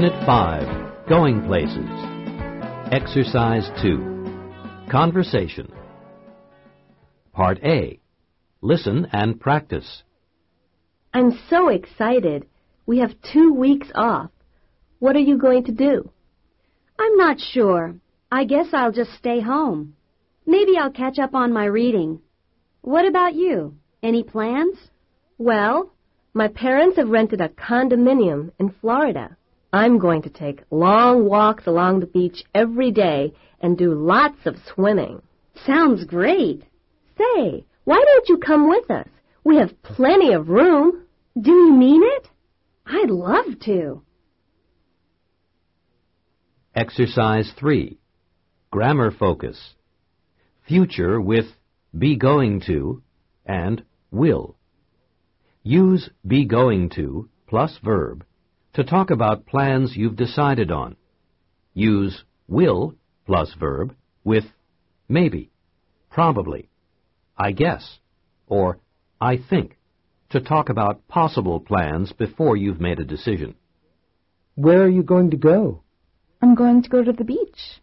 Unit 5, Going Places. Exercise 2, Conversation. Part A, Listen and Practice. I'm so excited. We have 2 weeks off. What are you going to do? I'm not sure. I guess I'll just stay home. Maybe I'll catch up on my reading. What about you? Any plans? Well, my parents have rented a condominium in Florida. I'm going to take long walks along the beach every day and do lots of swimming. Sounds great. Say, why don't you come with us? We have plenty of room. Do you mean it? I'd love to. Exercise 3, Grammar Focus. Future with be going to and will. Use be going to plus verb to talk about plans you've decided on. Use will plus verb with maybe, probably, I guess, or I think to talk about possible plans before you've made a decision. Where are you going to go? I'm going to go to the beach.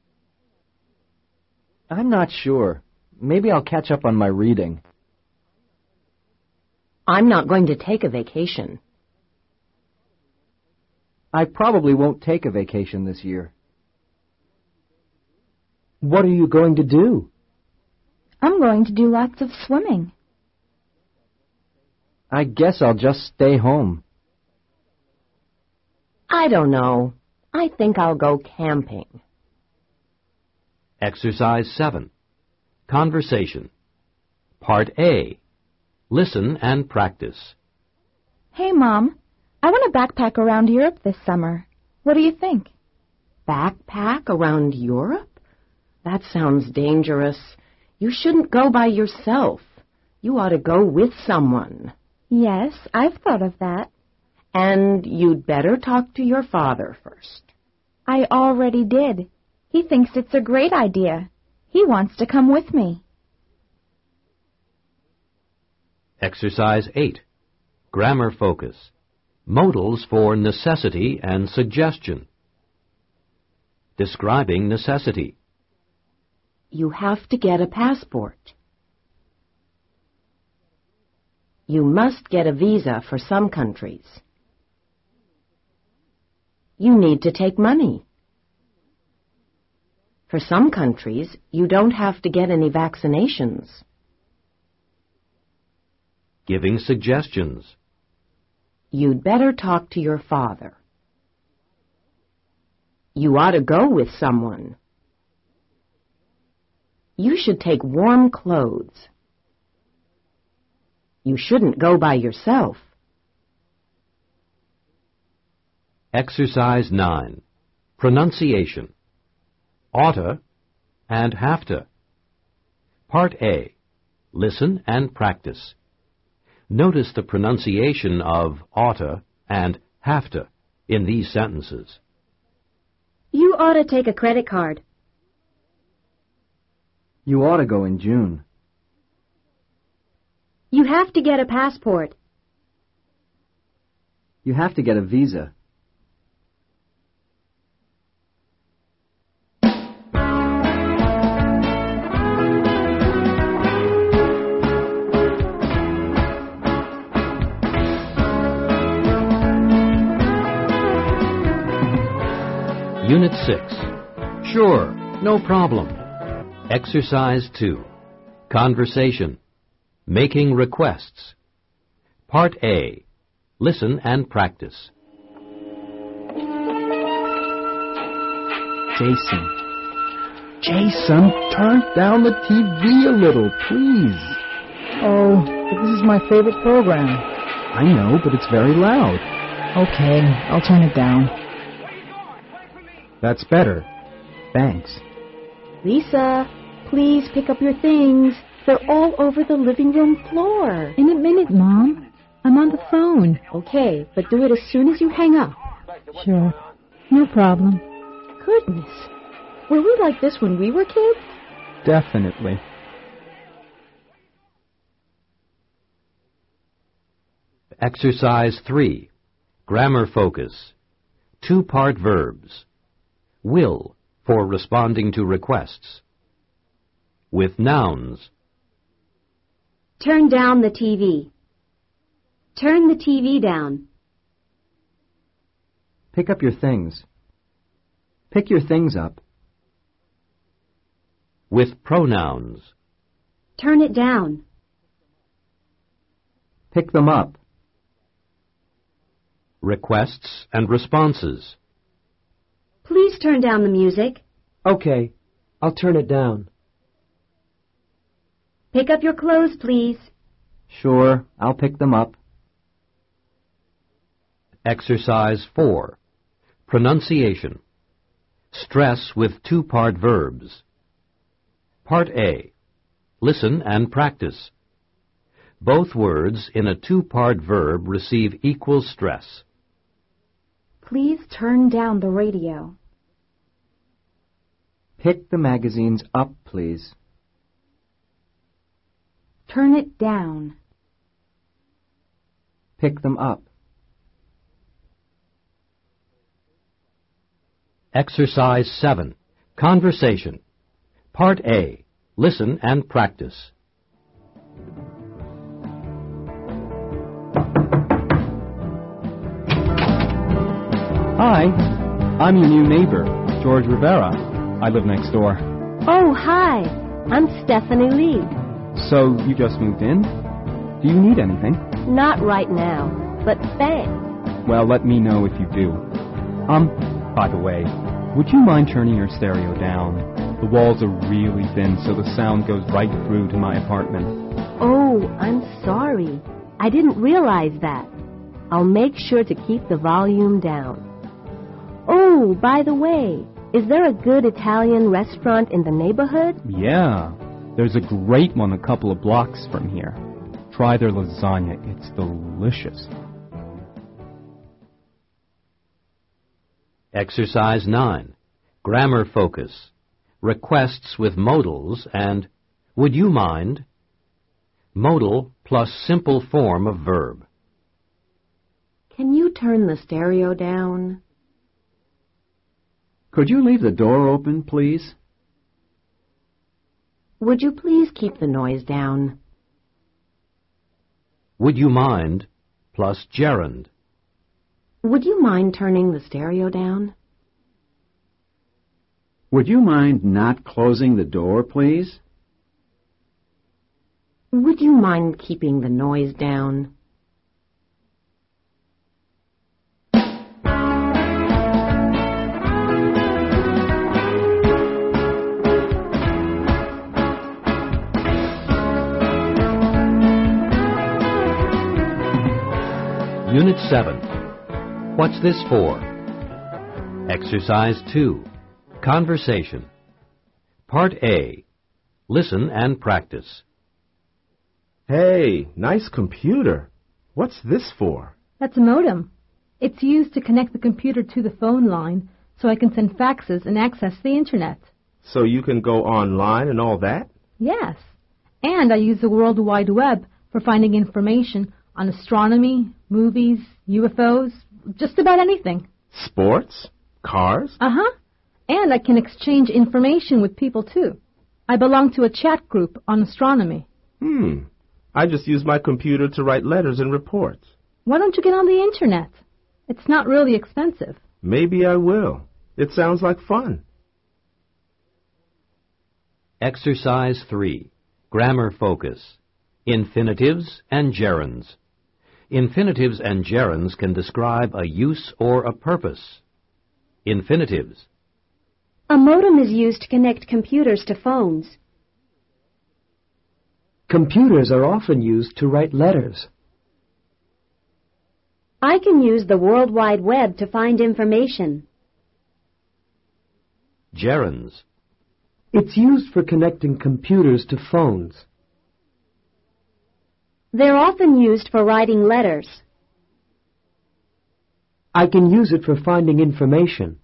I'm not sure. Maybe I'll catch up on my reading. I'm not going to take a vacation. I probably won't take a vacation this year. What are you going to do? I'm going to do lots of swimming. I guess I'll just stay home. I don't know. I think I'll go camping. Exercise 7, Conversation. Part A, Listen and Practice. Hey, Mom, I want to backpack around Europe this summer. What do you think? Backpack around Europe? That sounds dangerous. You shouldn't go by yourself. You ought to go with someone. Yes, I've thought of that. And you'd better talk to your father first. I already did. He thinks it's a great idea. He wants to come with me. Exercise 8, Grammar Focus. Modals for necessity and suggestion. Describing necessity. You have to get a passport. You must get a visa for some countries. You need to take money. For some countries, you don't have to get any vaccinations. Giving suggestions. You'd better talk to your father. You ought to go with someone. You should take warm clothes. You shouldn't go by yourself. Exercise 9, Pronunciation. Oughta and have-to. Part A, Listen and Practice. Notice the pronunciation of oughta and have-to in these sentences. You ought to take a credit card. You ought to go in June. You have to get a passport. You have to get a visa. Unit 6. Sure, no problem. Exercise 2. Conversation. Making requests. Part A. Listen and practice. Jason, turn down the TV a little, please. Oh, but this is my favorite program. I know, but it's very loud. Okay, I'll turn it down. That's better. Thanks. Lisa, please pick up your things. They're all over the living room floor. In a minute, Mom. I'm on the phone. Okay, but do it as soon as you hang up. Sure. No problem. Goodness. Were we like this when we were kids? Definitely. Exercise 3. Grammar Focus. two-part verbs. Will, for responding to requests. With nouns. Turn down the TV. Turn the TV down. Pick up your things. Pick your things up. With pronouns. Turn it down. Pick them up. Requests and responses. Please turn down the music. Okay, I'll turn it down. Pick up your clothes, please. Sure, I'll pick them up. Exercise 4. Pronunciation. Stress with two-part verbs. Part A. Listen and practice. Both words in a two-part verb receive equal stress. Please turn down the radio. Pick the magazines up, please. Turn it down. Pick them up. Exercise 7. Conversation. Part A. Listen and practice. Hi, I'm your new neighbor, George Rivera. I live next door. Oh, hi. I'm Stephanie Lee. So, you just moved in? Do you need anything? Not right now, but thanks. Well, let me know if you do. By the way, would you mind turning your stereo down? The walls are really thin, so the sound goes right through to my apartment. Oh, I'm sorry. I didn't realize that. I'll make sure to keep the volume down. Oh, by the way, is there a good Italian restaurant in the neighborhood? Yeah, there's a great one a couple of blocks from here. Try their lasagna. It's delicious. Exercise 9. Grammar focus. Requests with modals and would you mind? Modal plus simple form of verb. Can you turn the stereo down? Could you leave the door open, please? Would you please keep the noise down? Would you mind plus gerund. Would you mind turning the stereo down? Would you mind not closing the door, please? Would you mind keeping the noise down? Unit 7. What's this for? Exercise 2. Conversation. Part A. Listen and practice. Hey, nice computer. What's this for? That's a modem. It's used to connect the computer to the phone line so I can send faxes and access the Internet. So you can go online and all that? Yes. And I use the World Wide Web for finding information on astronomy, movies, UFOs, just about anything. Sports? Cars? Uh-huh. And I can exchange information with people, too. I belong to a chat group on astronomy. I just use my computer to write letters and reports. Why don't you get on the Internet? It's not really expensive. Maybe I will. It sounds like fun. Exercise 3. Grammar focus. Infinitives and gerunds. Infinitives and gerunds can describe a use or a purpose. Infinitives. A modem is used to connect computers to phones. Computers are often used to write letters. I can use the World Wide Web to find information. Gerunds. It's used for connecting computers to phones. They're often used for writing letters. I can use it for finding information.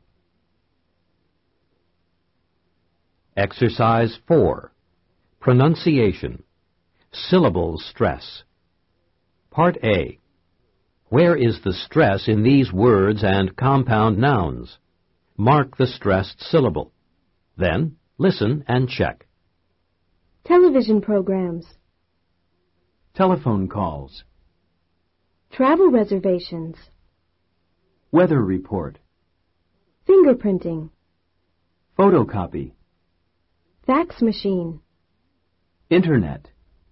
Exercise 4. Pronunciation. Syllable stress. Part A. Where is the stress in these words and compound nouns? Mark the stressed syllable. Then, listen and check. Television programs. Telephone calls. Travel reservations. Weather report. Fingerprinting. Photocopy. Fax machine. Internet.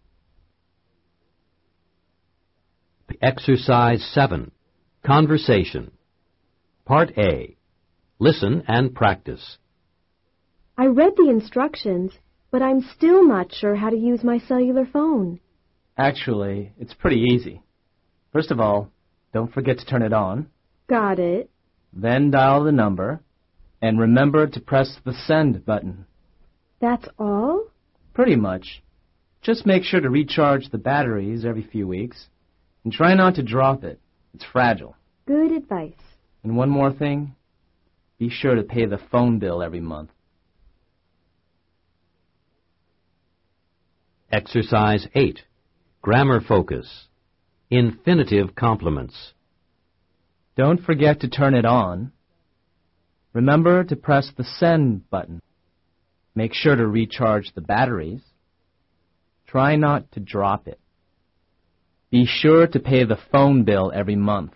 Exercise 7. Conversation. Part A. Listen and practice. I read the instructions, but I'm still not sure how to use my cellular phone. Actually, it's pretty easy. First of all, don't forget to turn it on. Got it. Then dial the number, and remember to press the send button. That's all? Pretty much. Just make sure to recharge the batteries every few weeks, and try not to drop it. It's fragile. Good advice. And one more thing, be sure to pay the phone bill every month. Exercise 8. Grammar focus. Infinitive complements. Don't forget to turn it on. Remember to press the send button. Make sure to recharge the batteries. Try not to drop it. Be sure to pay the phone bill every month.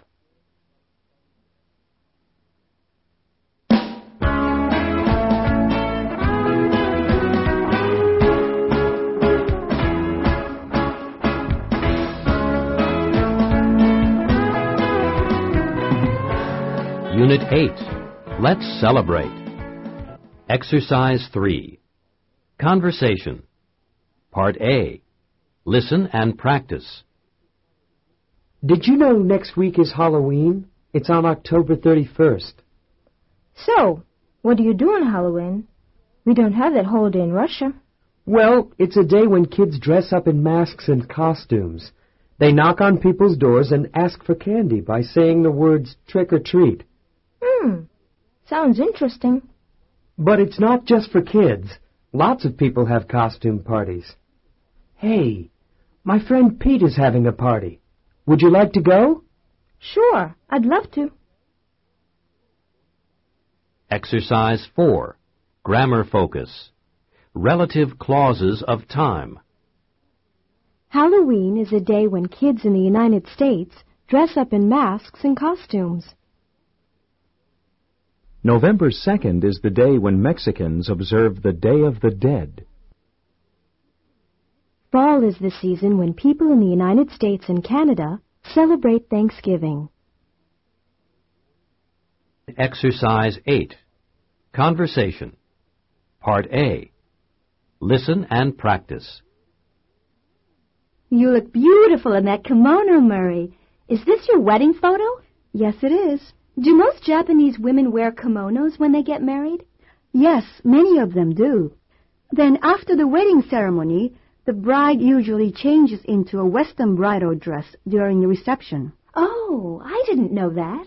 Unit 8. Let's celebrate. Exercise 3. Conversation. Part A. Listen and practice. Did you know next week is Halloween? It's on October 31st. So, what do you do on Halloween? We don't have that holiday in Russia. Well, it's a day when kids dress up in masks and costumes. They knock on people's doors and ask for candy by saying the words trick or treat. Sounds interesting. But it's not just for kids. Lots of people have costume parties. Hey, my friend Pete is having a party. Would you like to go? Sure, I'd love to. Exercise 4. Grammar focus. Relative clauses of time. Halloween is a day when kids in the United States dress up in masks and costumes. November 2nd is the day when Mexicans observe the Day of the Dead. Fall is the season when people in the United States and Canada celebrate Thanksgiving. Exercise 8. Conversation. Part A. Listen and practice. You look beautiful in that kimono, Murray. Is this your wedding photo? Yes, it is. Do most Japanese women wear kimonos when they get married? Yes, many of them do. Then after the wedding ceremony, the bride usually changes into a Western bridal dress during the reception. Oh, I didn't know that.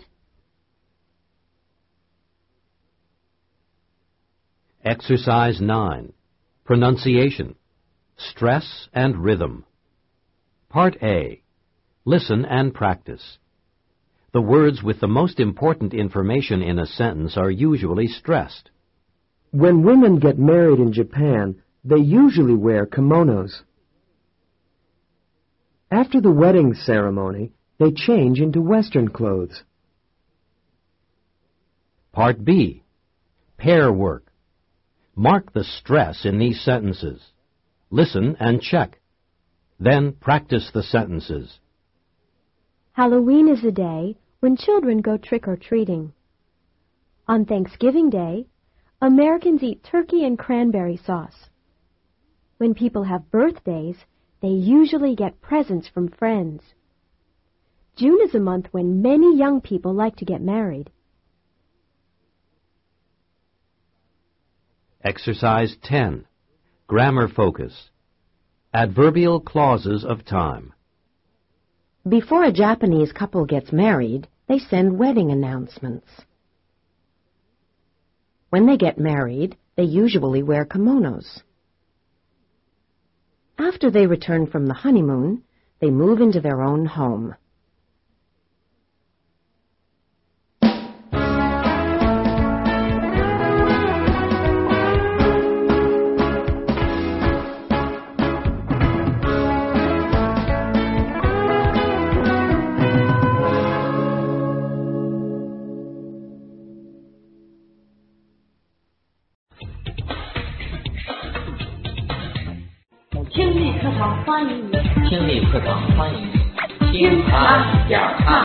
Exercise 9. Pronunciation. Stress and rhythm. Part A. Listen and practice. The words with the most important information in a sentence are usually stressed. When women get married in Japan, they usually wear kimonos. After the wedding ceremony, they change into Western clothes. Part B. Pair work. Mark the stress in these sentences. Listen and check. Then practice the sentences. Halloween is a day when children go trick-or-treating. On Thanksgiving Day, Americans eat turkey and cranberry sauce. When people have birthdays, they usually get presents from friends. June is a month when many young people like to get married. Exercise 10. Grammar focus. Adverbial clauses of time. Before a Japanese couple gets married, they send wedding announcements. When they get married, they usually wear kimonos. After they return from the honeymoon, they move into their own home. 堂欢迎你，听力课堂欢迎你，听他讲他。